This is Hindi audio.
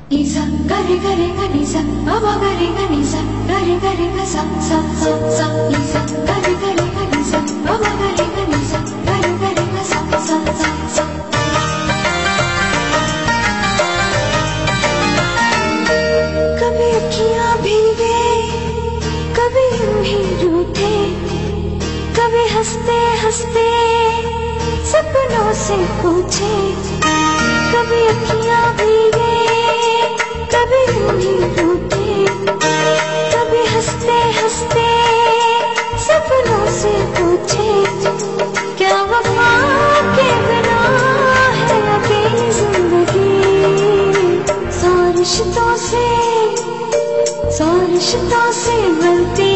Isa gare gare gani sa baba gare gani sa gare gare ga sa sa sa sa Isa gare gare gani sa baba gare gani sa gare gare ga sa sa sa sa कभी अखियां भीगे कभी यूं ही रूठे कभी हंसते हंसते सपनों से पूछे कभी अखियां भीगे कभी यूं ही रूठे कभी हंसते हंसते सपनों से पूछे क्या वफा के बिना है अकेली जिंदगी सौ रिश्तों से मिलती